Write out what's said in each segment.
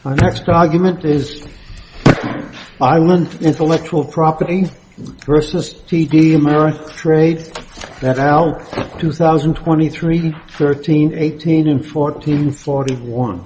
Our next argument is Island Intellectual Property versus TD Ameritrade et al. 2023, 13, 18, and 1441.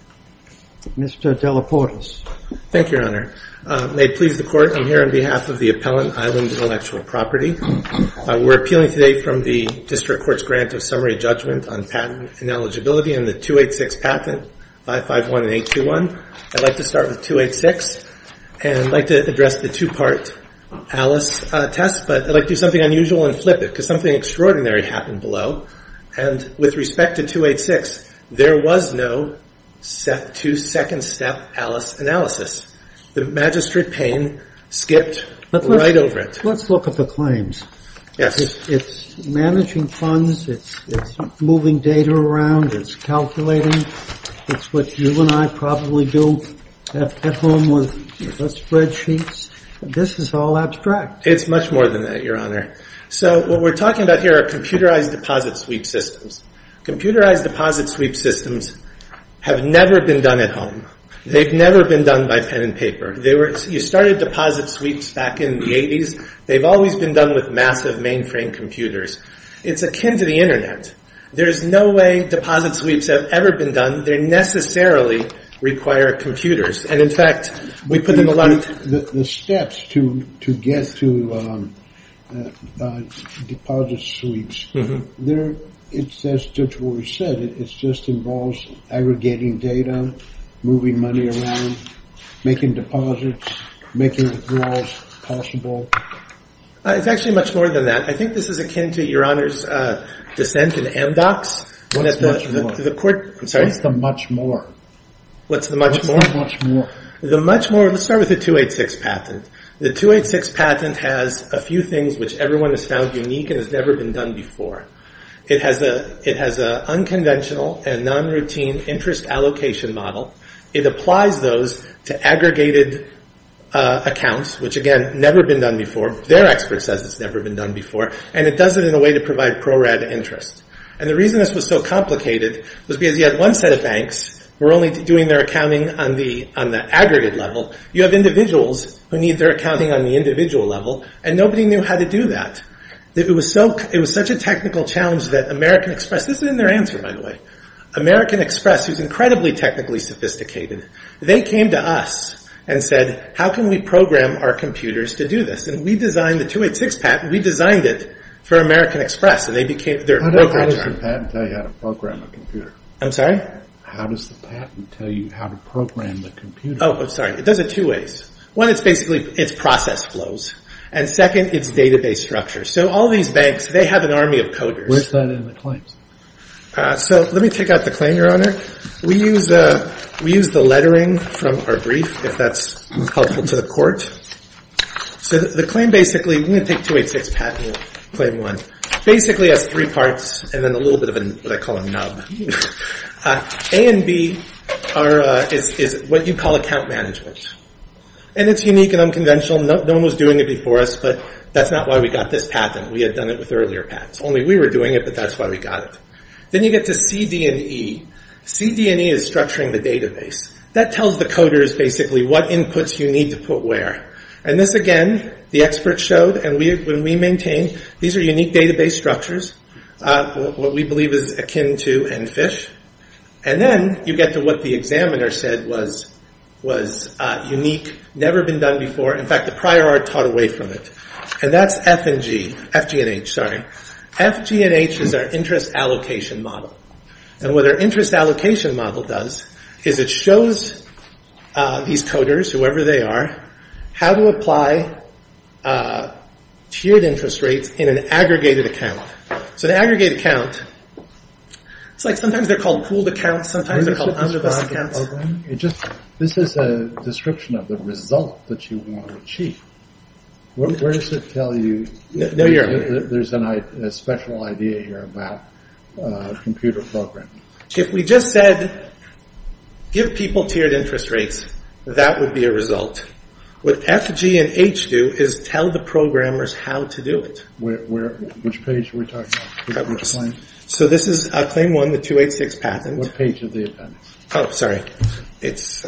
Mr. Delaportas. Thank you, Your Honor. May it please the Court, I'm here on behalf of the appellant, Island Intellectual Property. We're appealing today from the District Court's grant of summary judgment on patent ineligibility in the 286 patent, 551 and 821. I'd like to start with 286, and I'd like to address the two-part Alice test, but I'd like to do something unusual and flip it, because something extraordinary happened below. And with respect to 286, there was no two-second step Alice analysis. The Magistrate Payne skipped right over it. Let's look at the claims. Yes. It's managing funds, it's moving data around, it's calculating. It's what you and I probably do at home with spreadsheets. This is all abstract. It's much more than that, Your Honor. So what we're talking about here are computerized deposit sweep systems. Computerized deposit sweep systems have never been done at home. They've never been done by pen and paper. You started deposit sweeps back in the 80s. They've always been done with massive mainframe computers. It's akin to the Internet. There's no way deposit sweeps have ever been done. They necessarily require computers. And in fact, we put in a lot of... The steps to get to deposit sweeps, it's, as Judge Ward said, it just involves aggregating data, moving money around, making deposits, making withdrawals possible. It's actually much more than that. I think this is akin to Your Honor's dissent in Amdocs. What's much more? The court, I'm sorry? What's the much more? What's the much more? What's the much more? The much more, let's start with the 286 patent. The 286 patent has a few things which everyone has found unique and has never been done before. It has a unconventional and non-routine interest allocation model. It applies those to aggregated accounts, which again, never been done before. Their expert says it's never been done before. And it does it in a way to provide pro rata interest. And the reason this was so complicated was because you had one set of banks who are only doing their accounting on the aggregate level. You have individuals who need their accounting on the individual level, and nobody knew how to do that. It was such a technical challenge that American Express, this is in their answer, by the way, American Express, who's incredibly technically sophisticated, they came to us and said, how can we program our computers to do this? And we designed the 286 patent, we designed it for American Express, and they became their brokerage arm. How does the patent tell you how to program a computer? I'm sorry? How does the patent tell you how to program the computer? Oh, I'm sorry. It does it two ways. One, it's process flows. And second, it's database structure. So all these banks, they have an army of coders. Where's that in the claims? So let me take out the claim, Your Honor. We use the lettering from our brief, if that's helpful to the court. So the claim basically, we're going to take 286 patent, claim 1. Basically has three parts and then a little bit of what I call a nub. A and B is what you call account management. And it's unique and unconventional. No one was doing it before us, but that's not why we got this patent. We had done it with earlier patents. Only we were doing it, but that's why we got it. Then you get to C, D, and E. C, D, and E is structuring the database. That tells the coders basically what inputs you need to put where. And this, again, the experts showed, and when we maintain, these are unique database structures, what we believe is akin to EnFish. And then you get to what the examiner said was unique, never been done before. In fact, the prior art taught away from it. And that's F and G and H, sorry. F, G, and H is our interest allocation model. And what our interest allocation model does is it shows these coders, whoever they are, how to apply tiered interest rates in an aggregated account. So an aggregate account, it's like sometimes they're called pooled accounts, sometimes they're called omnibus accounts. This is a description of the result that you want to achieve. Where does it tell you there's a special idea here about computer programming? If we just said, give people tiered interest rates, that would be a result. What F, G, and H do is tell the programmers how to do it. Which page are we talking about? Which claim? So this is claim 1, the 286 patent. What page of the appendix? Oh, sorry. It's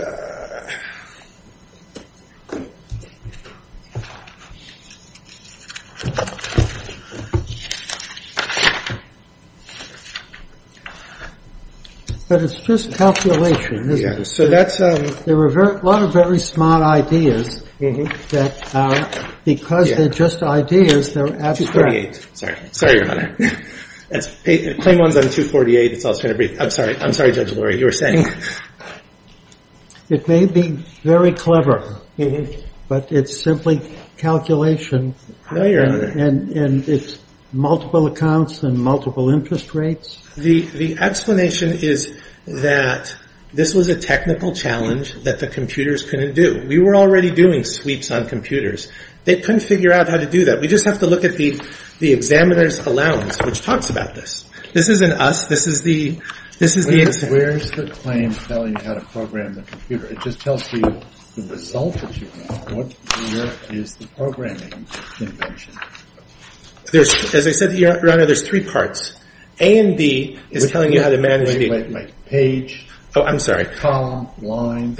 But it's just calculation, isn't it? So that's there are a lot of very smart ideas that are, because they're just ideas, they're abstract. 248. Sorry, Your Honor. That's claim 1's on 248. It's also in a brief. I'm sorry, Judge Lurie. You were saying it may be very clever, but it's simply calculation. No, Your Honor. And it's multiple accounts and multiple interest rates. The explanation is that this was a technical challenge that the computers couldn't do. We were already doing sweeps on computers. They couldn't figure out how to do that. We just have to look at the examiner's allowance, which talks about this. This isn't us. This is the Where's the claim telling you how to program the computer? It just tells you the result that you want. Where is the programming invention? As I said, Your Honor, there's three parts. A and B is telling you how to manage the... Wait. Page. Oh, I'm sorry. Column, line.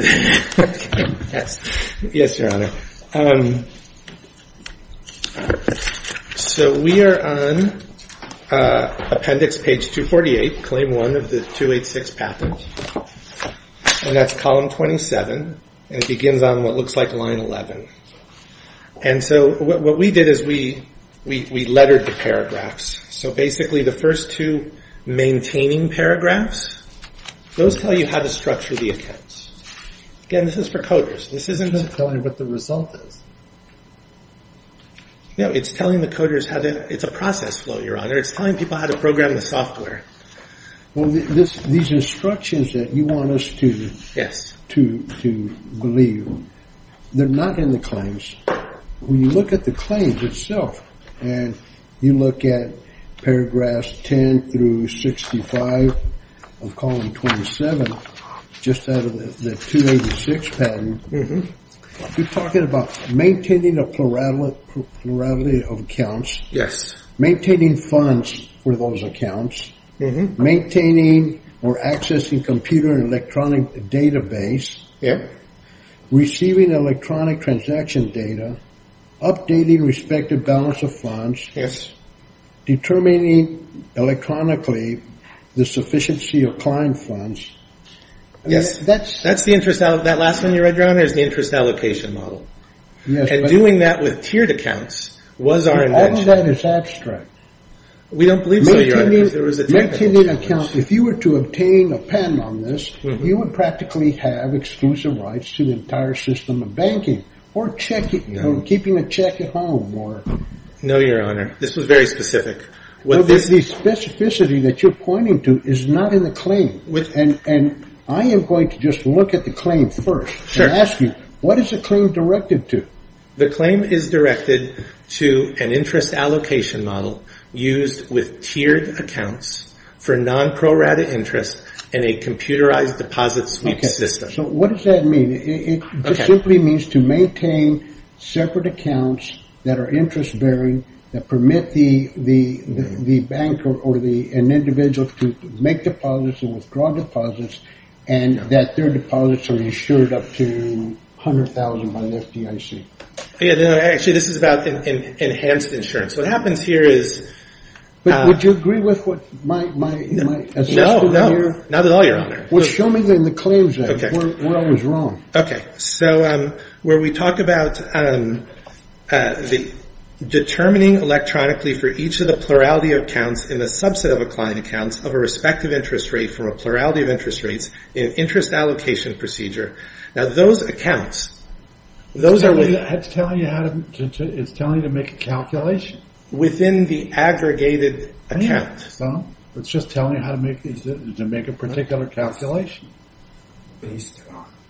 Yes, Your Honor. So we are on appendix page 248, claim 1 of the 286 patent. And that's column 27. And it begins on what looks like line 11. And so what we did is we lettered the paragraphs. So basically the first two maintaining paragraphs, those tell you how to structure the accounts. Again, this is for coders. This isn't telling you what the result is. No, it's telling the coders how to, it's a process flow, Your Honor. It's telling people how to program the software. Well, these instructions that you want us to believe, they're not in the claims. When you look at the claims itself, and you look at paragraphs 10 through 65 of column 27, just out of the 286 patent, you're talking about maintaining a plurality of accounts. Yes. Maintaining funds for those accounts. Maintaining or accessing computer and electronic database. Yeah. Receiving electronic transaction data. Updating respective balance of funds. Yes. Determining electronically the sufficiency of client funds. Yes. That's the interest, that last one you read, Your Honor, is the interest allocation model. Yes. And doing that with tiered accounts was our invention. All of that is abstract. We don't believe so, Your Honor, because there was a technical maintaining account. If you were to obtain a patent on this, you would practically have exclusive rights to the entire system of banking, or checking, or keeping a check at home, or. No, Your Honor. This was very specific. The specificity that you're pointing to is not in the claim. And I am going to just look at the claim first and ask you, what is the claim directed to? The claim is directed to an interest allocation model used with tiered accounts for non-pro-rata interest in a computerized deposit sweep system. So what does that mean? It just simply means to maintain separate accounts that are interest-bearing, that permit the bank or an individual to make deposits and withdraw deposits, and that their deposits are insured up to $100,000 by the FDIC. Yeah, no, actually, this is about enhanced insurance. What happens here is. But would you agree with what my assessment here? Not at all, Your Honor. Well, show me in the claims then where I was wrong. Okay, so where we talk about the determining electronically for each of the plurality of accounts in the subset of a client accounts of a respective interest rate from a plurality of interest rates in an interest allocation procedure. Now, those accounts, those are it's telling you how it's telling you to make a calculation within the aggregated account. So it's just telling you how to make a particular calculation. Based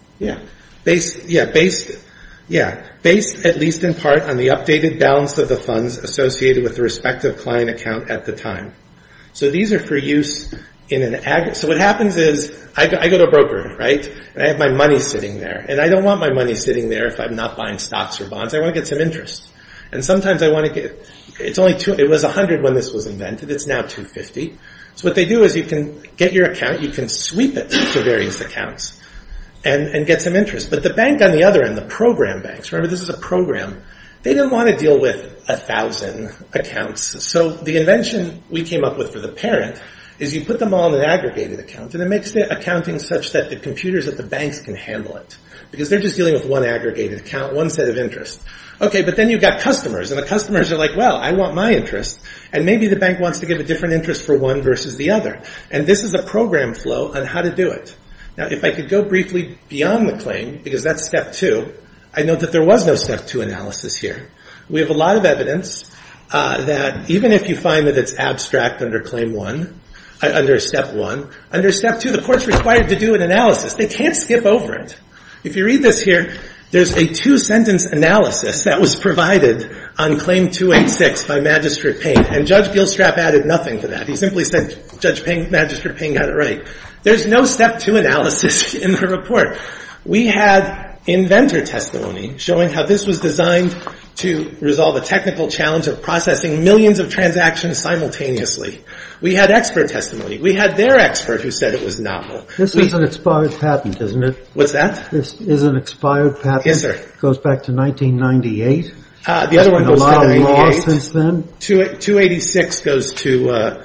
at least in part on the updated balance of the funds associated with the respective client account at the time. So these are for use in an aggregate. So what happens is I go to a broker, right? And I have my money sitting there. And I don't want my money sitting there if I'm not buying stocks or bonds. I want to get some interest. And sometimes I want to get, it was 100 when this was invented. It's now 250. So what they do is you can get your account, you can sweep it to various accounts and get some interest. But the bank on the other end, the program banks, remember this is a program, they didn't want to deal with 1,000 accounts. So the invention we came up with for the parent is you put them all in an aggregated account, and it makes the accounting such that the computers at the banks can handle it. Because they're just dealing with one aggregated account, one set of interest. Okay, but then you've got customers, and the customers are like, well, I want my interest, and maybe the bank wants to give a different interest for one versus the other. And this is a program flow on how to do it. Now, if I could go briefly beyond the claim, because that's step 2, I note that there was no step 2 analysis here. We have a lot of evidence that even if you find that it's abstract under claim 1, under step 1, under step 2, the court's required to do an analysis. They can't skip over it. If you read this here, there's a 2-sentence analysis that was provided on Claim 286 by Magistrate Payne, and Judge Gilstrap added nothing to that. He simply said, Magistrate Payne got it right. There's no Step 2 analysis in the report. We had inventor testimony showing how this was designed to resolve a technical challenge of processing millions of transactions simultaneously. We had expert testimony. We had their expert who said it was novel. This is an expired patent, isn't it? What's that? This is an expired patent. Yes, sir. It goes back to 1998. The other one goes to 98. A lot of law since then. 286 goes to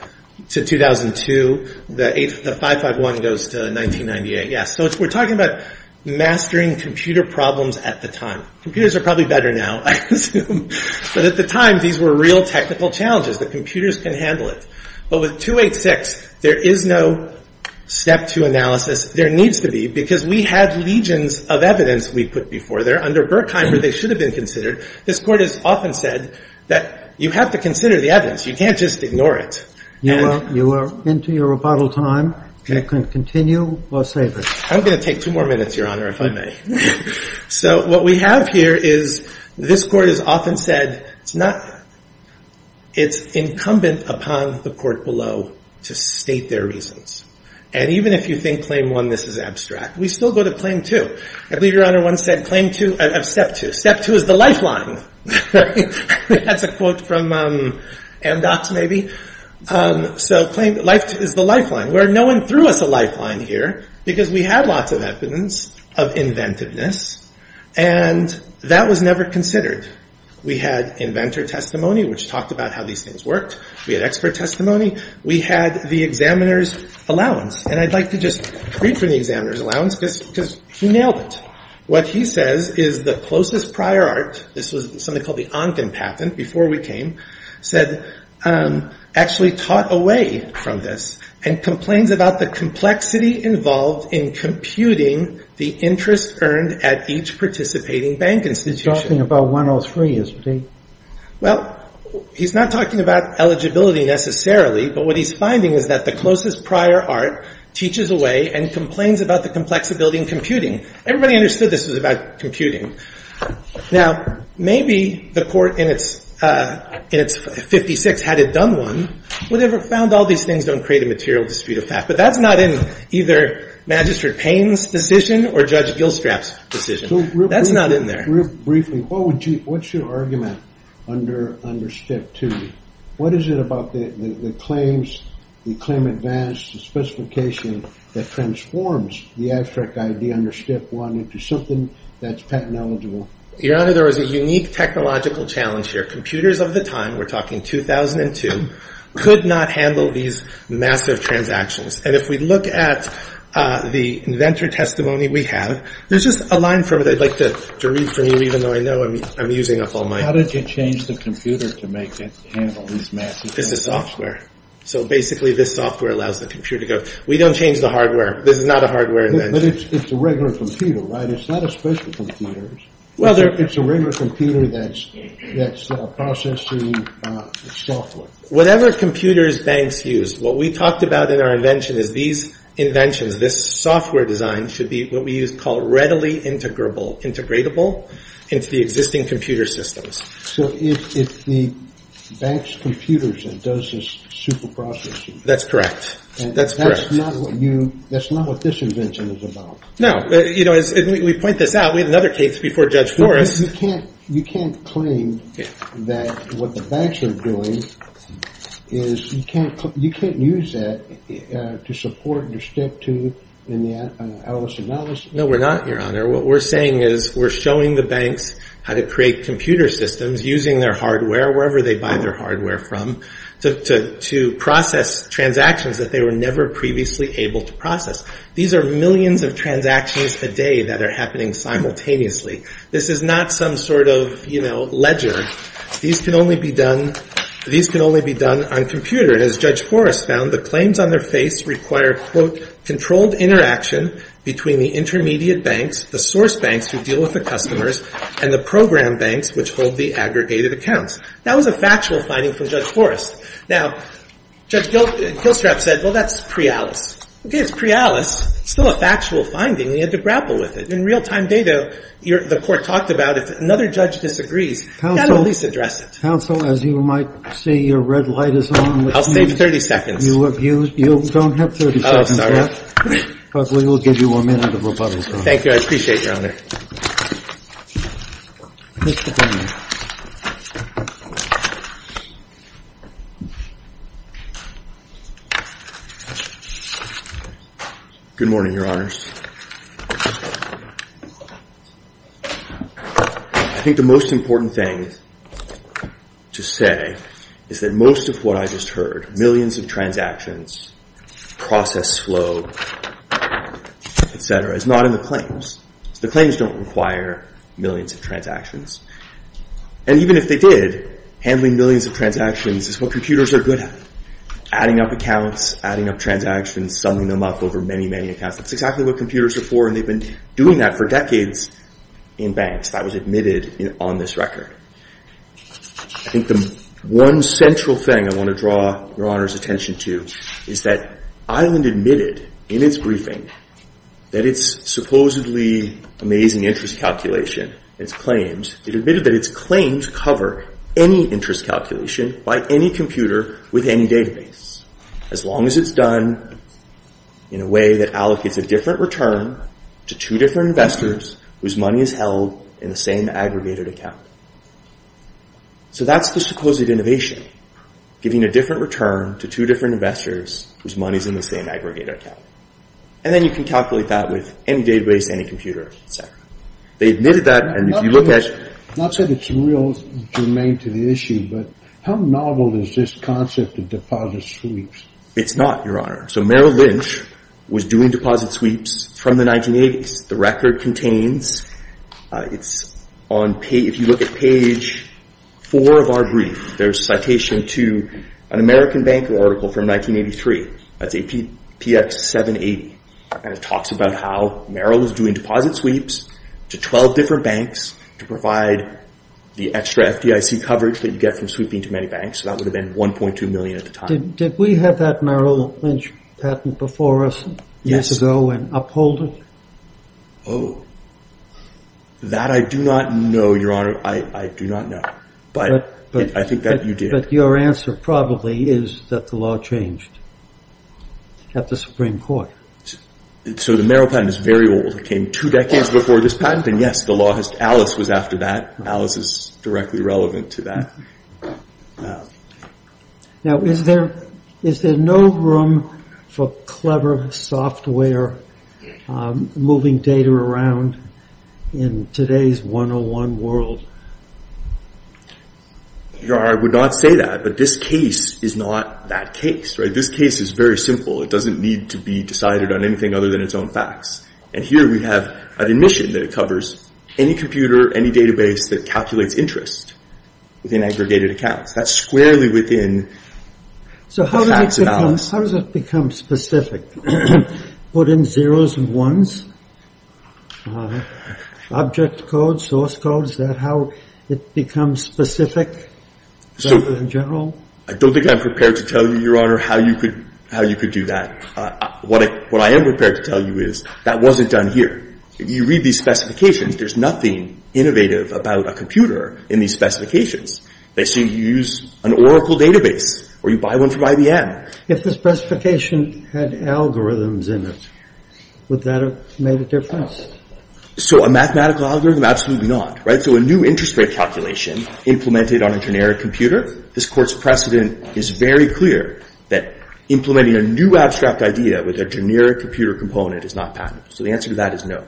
2002. The 551 goes to 1998. Yes. So we're talking about mastering computer problems at the time. Computers are probably better now, I assume. But at the time, these were real technical challenges. The computers can handle it. But with 286, there is no step 2 analysis. There needs to be, because we had legions of evidence we put before there. Under Berkheimer, they should have been considered. This court has often said that you have to consider the evidence. You can't just ignore it. You are into your rebuttal time. Okay. You can continue or save it. I'm going to take 2 more minutes, Your Honor, if I may. So what we have here is this court has often said it's incumbent upon the court below to state their reasons. And even if you think Claim 1, this is abstract, we still go to Claim 2. I believe Your Honor once said Claim 2, Step 2. Step 2 is the lifeline. That's a quote from Amdocs, maybe. So life is the lifeline, where no one threw us a lifeline here because we had lots of evidence of inventiveness, and that was never considered. We had inventor testimony, which talked about how these things worked. We had expert testimony. We had the examiner's allowance. And I'd like to just read from the examiner's allowance because he nailed it. What he says is the closest prior art, this was something called the Onken patent before we came, said actually taught away from this and complains about the complexity involved in computing the interest earned at each participating bank institution. He's talking about 103, isn't he? Well, he's not talking about eligibility necessarily, but what he's finding is that the closest prior art teaches away and complains about the complexity in computing. Everybody understood this was about computing. Now, maybe the court in its 56, had it done one, would have found all these things don't create a material dispute of fact. But that's not in either Magistrate Payne's decision or Judge Gilstrap's decision. So that's not in there. Real briefly, what's your argument under Step 2? What is it about the claims, the claim advance, the specification that transforms the abstract idea under Step 1 into something that's patent eligible? Your Honor, there was a unique technological challenge here. Computers of the time, we're talking 2002, could not handle these massive transactions. And if we look at the inventor testimony we have, there's just a line from it I'd like to read from you, even though I know I'm using up all my... How did you change the computer to make it handle these massive transactions? This is software. So basically this software allows the computer to go, we don't change the hardware. This is not a hardware invention. But it's a regular computer, right? It's not a special computer. Well, it's a regular computer that's processing software. Whatever computers banks use, what we talked about in our invention is these inventions, this software design should be what we call readily integratable into the existing computer systems. So it's the bank's computers that does this super processing. That's correct. And that's correct. That's not what this invention is about. No, as we point this out, we had another case before Judge Forrest. You can't claim that what the banks are doing is you can't use that to support your step 2 in the Alice analysis. No, we're not, Your Honor. What we're saying is we're showing the banks how to create computer systems using their hardware, wherever they buy their hardware from, to process transactions that they were never previously able to process. These are millions of transactions a day that are happening simultaneously. This is not some sort of, ledger. These can only be done on computer. And as Judge Forrest found, the claims on their face require, quote, controlled interaction between the intermediate banks, the source banks who deal with the customers, and the program banks which hold the aggregated accounts. That was a factual finding from Judge Forrest. Now, Judge Gilstrap said, well, that's pre-Alice. Okay, it's pre-Alice. It's still a factual finding. We had to grapple with it. In real-time data, the court talked about if another judge disagrees, you've got to at least address it. Counsel, as you might see, your red light is on. I'll save 30 seconds. You don't have 30 seconds sorry. left, but we will give you a minute of rebuttal time. Thank you. I appreciate it, Your Honor. Mr. Bennett. Good morning, Your Honors. I think the most important thing to say is that most of what I just heard, millions of transactions, process flow, etc., is not in the claims. The claims don't require millions of transactions. And even if they did, handling millions of transactions is what computers are good at. Adding up accounts, adding up transactions, summing them up over many, many accounts. That's exactly what computers are for, and they've been doing that for decades in banks. That was admitted on this record. I think the one central thing I want to draw Your Honor's attention to is that Island admitted in its briefing that its supposedly amazing interest calculation, its claims, it admitted that its claims cover any interest calculation by any computer with any database, as long as it's done in a way that allocates a different return to two different investors whose money is held in the same aggregated account. So that's the supposed innovation, giving a different return to two different investors whose money is in the same aggregated account. And then you can calculate that with any database, any computer, etc. They admitted that, and if you look at... Not that it's real germane to the issue, but how novel is this concept of deposit sweeps? It's not, Your Honor. So Merrill Lynch was doing deposit sweeps from the 1980s. The record contains, it's on page, if you look at page 4 of our brief, there's citation to an American Banker article from 1983. That's APX 780. And it talks about how Merrill was doing deposit sweeps to 12 different banks to provide the extra FDIC coverage that you get from sweeping to many banks. So that would have been $1.2 million at the time. Did we have that Merrill Lynch patent before us years ago and uphold it? Oh. That I do not know, Your Honor. I do not know. But I think that you did. But your answer probably is that the law changed at the Supreme Court. So the Merrill patent is very old. It came 2 decades before this patent, and yes, the law has, Alice was after that. Alice is directly relevant to that. Now, is there no room for clever software moving data around in today's 101 world? Your Honor, I would not say that, but this case is not that case, right? This case is very simple. It doesn't need to be decided on anything other than its own facts. And here we have an admission that it covers any computer, any database that calculates interest within aggregated accounts. That's squarely within the facts of Alice. How does it become specific? Put in zeros and ones? Object code, source code, is that how it becomes specific? So, in general? I don't think I'm prepared to tell you, Your Honor, how you could do that. What I am prepared to tell you is that wasn't done here. If you read these specifications, there's nothing innovative about a computer in these specifications. They say you use an Oracle database or you buy one from IBM. If the specification had algorithms in it, would that have made a difference? So a mathematical algorithm? Absolutely not, right? So a new interest rate calculation implemented on a generic computer, this Court's precedent is very clear that implementing a new abstract idea with a generic computer component is not patentable. So the answer to that is no.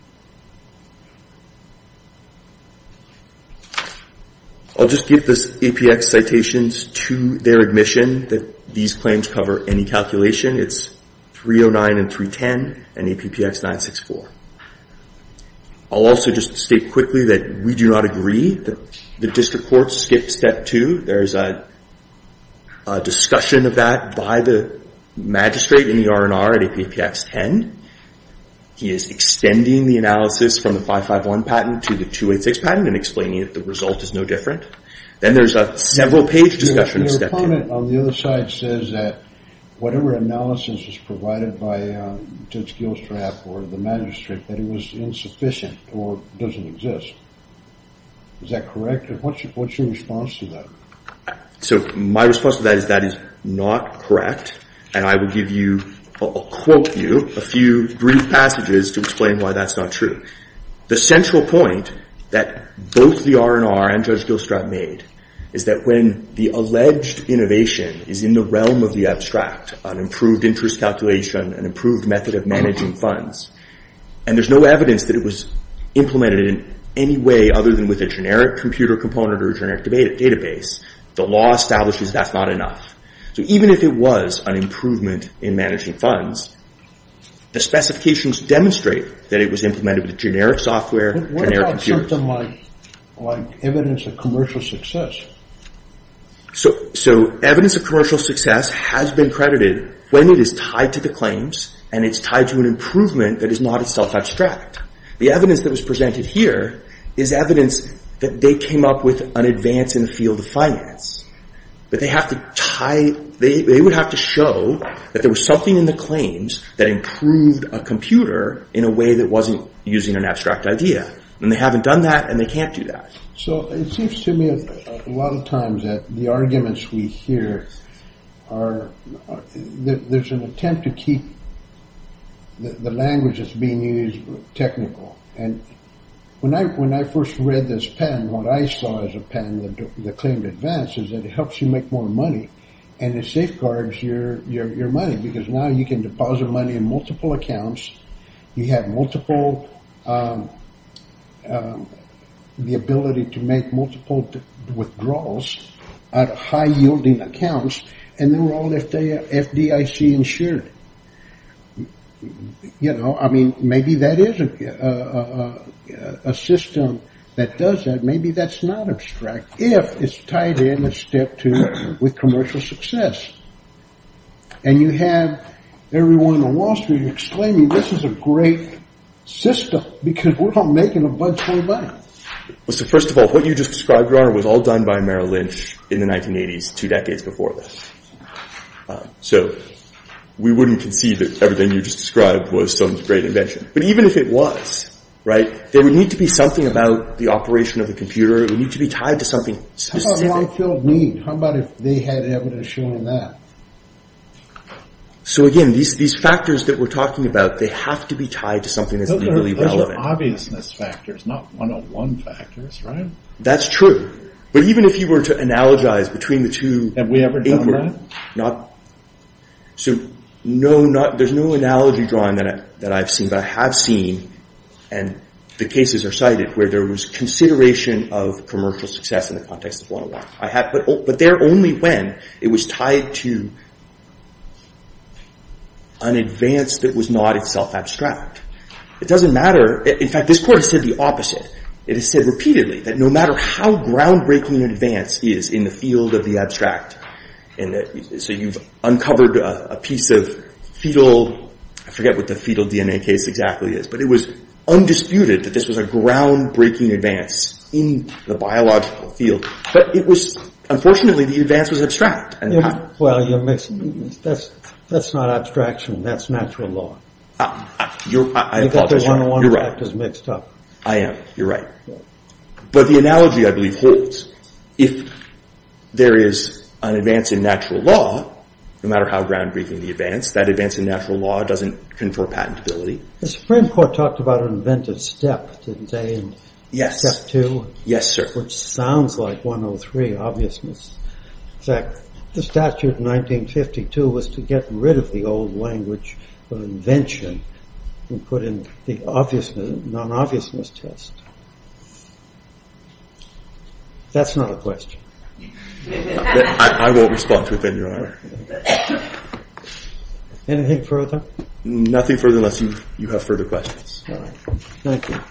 I'll just give this APX citations to their admission that these claims cover any calculation. It's 309 and 310 and APPX 964. I'll also just state quickly that we do not agree that the district court skipped step 2. There's a discussion of that by the magistrate in the R&R at APPX 10. He is extending the analysis from the 551 patent to the 286 patent and explaining that the result is no different. Then there's a several-page discussion of step 2. Your opponent on the other side says that whatever analysis was provided by Judge Gilstrap or the magistrate, that it was insufficient or doesn't exist. Is that correct? What's your response to that? So my response to that is not correct, and I will give you, I'll quote you a few brief passages to explain why that's not true. The central point that both the R&R and Judge Gilstrap made is that when the alleged innovation is in the realm of the abstract, an improved interest calculation, an improved method of managing funds, and there's no evidence that it was implemented in any way other than with a generic computer component or a generic database, the law establishes that's not enough. So even if it was an improvement in managing funds, the specifications demonstrate that it was implemented with generic software, generic computers. What about something like evidence of commercial success? So evidence of commercial success has been credited when it is tied to the claims and it's tied to an improvement that is not itself abstract. The evidence that was presented here is evidence that they came up with an advance in the field of finance. But they have to tie, they would have to show that there was something in the claims that improved a computer in a way that wasn't using an abstract idea. And they haven't done that, and they can't do that. So it seems to me a lot of times that the arguments we hear are there's an attempt to keep the language that's being used technical. And when I first read this patent, what I saw as a patent, the claimed advance, is that it helps you make more money, and it safeguards your money, because now you can deposit money in multiple accounts. You have multiple the ability to make multiple withdrawals out of high-yielding accounts, and they were all FDIC insured. You know, I mean, maybe that is a system that does that. Maybe that's not abstract if it's tied in at step 2 with commercial success. And you have everyone on Wall Street exclaiming, this is a great system because we're all making a bunch more money. Well, so first of all, what you just described, Your Honor, was all done by Merrill Lynch in the 1980s, 2 decades before this. So we wouldn't concede that everything you just described was some great invention. But even if it was, right, there would need to be something about the operation of the computer. It would need to be tied to something specific. How about long-filled need? How about if they had evidence showing that? So again, these factors that we're talking about, they have to be tied to something that's legally relevant. Those are obviousness factors, not 101 factors, right? That's true. But even if you were to analogize between the two... Have we ever done that? There's no analogy drawing that I've seen, but I have seen, and the cases are cited, where there was consideration of commercial success in the context of 101. But they're only when it was tied to an advance that was not itself abstract. It doesn't matter. In fact, this Court has said the opposite. It has said repeatedly that no matter how groundbreaking an advance is in the field of the abstract, so you've uncovered a piece of fetal, I forget what the fetal DNA case exactly is, but it was undisputed that this was a groundbreaking advance in the biological field. But it was, unfortunately, the advance was abstract. Well, you're mixing. That's not abstraction. That's natural law. I apologize. You got the 101 factors mixed up. I am. You're right. But the analogy, I believe, holds. If there is an advance in natural law, no matter how groundbreaking the advance. That advance in natural law doesn't confer patentability. The Supreme Court talked about an inventive step, didn't they? And Yes. Step 2? Yes, sir. Which sounds like 103, obviousness. In fact, the statute in 1952 was to get rid of the old language of invention and put in the obviousness, non-obviousness test. That's not a question. I won't respond to it then, Your Honor. Anything further? Nothing further unless you have further questions. All right. Thank you.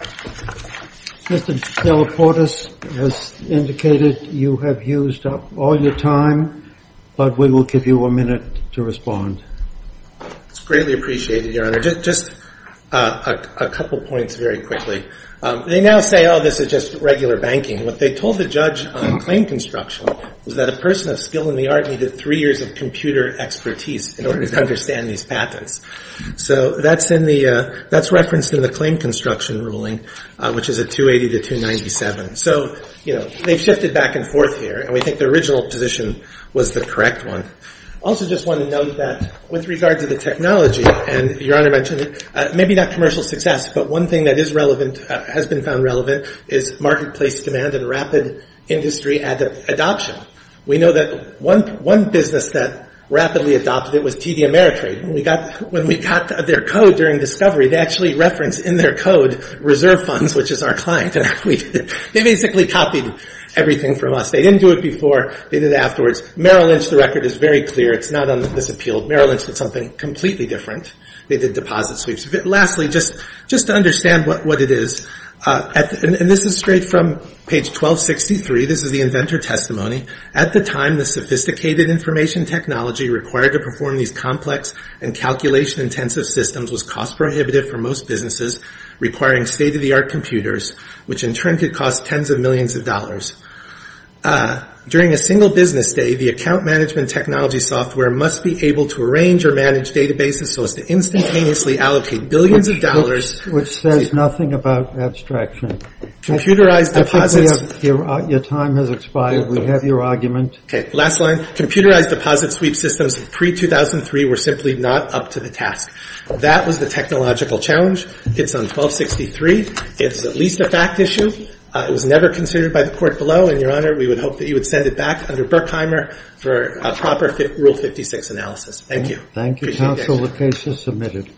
Mr. Delaportas has indicated you have used up all your time, but we will give you a minute to respond. It's greatly appreciated, Your Honor. Just a couple points very quickly. They now say, oh, this is just regular banking. What they told the judge on claim construction was that a person of skill in the art needed 3 years of computer expertise in order to understand these patents. So that's that's referenced in the claim construction ruling, which is at 280 to 297. So, they've shifted back and forth here, and we think the original position was the correct one. Also just want to note that with regard to the technology, and Your Honor mentioned it, maybe not commercial success, but one thing that is relevant, has been found relevant, is marketplace demand and rapid industry adoption. We know that one business that rapidly adopted it was TD Ameritrade. When we got their code during discovery, they actually referenced in their code reserve funds, which is our client, and they basically copied everything from us. They didn't do it before. They did it afterwards. Merrill Lynch, the record is very clear. It's not on this appeal. Merrill Lynch did something completely different. They did deposit sweeps. Lastly, just to understand what it is, and this is straight from page 1263. This is the inventor testimony. At the time, the sophisticated information technology required to perform these complex and calculation-intensive systems was cost prohibitive for most businesses, requiring state-of-the-art computers, which in turn could cost tens of millions of dollars. During a single business day, the account management technology software must be able to arrange or manage databases so as to instantaneously allocate billions of dollars. Which says nothing about abstraction. Computerized deposits. I think your time has expired. We have your argument. Okay, last line. Computerized deposit sweep systems pre-2003 were simply not up to the task. That was the technological challenge. It's on 1263. It's at least a fact issue. It was never considered by the court below, and, Your Honor, we would hope that you would send it back under Berkheimer for a proper Rule 56 analysis. Thank you. Thank you, counsel. The case is submitted.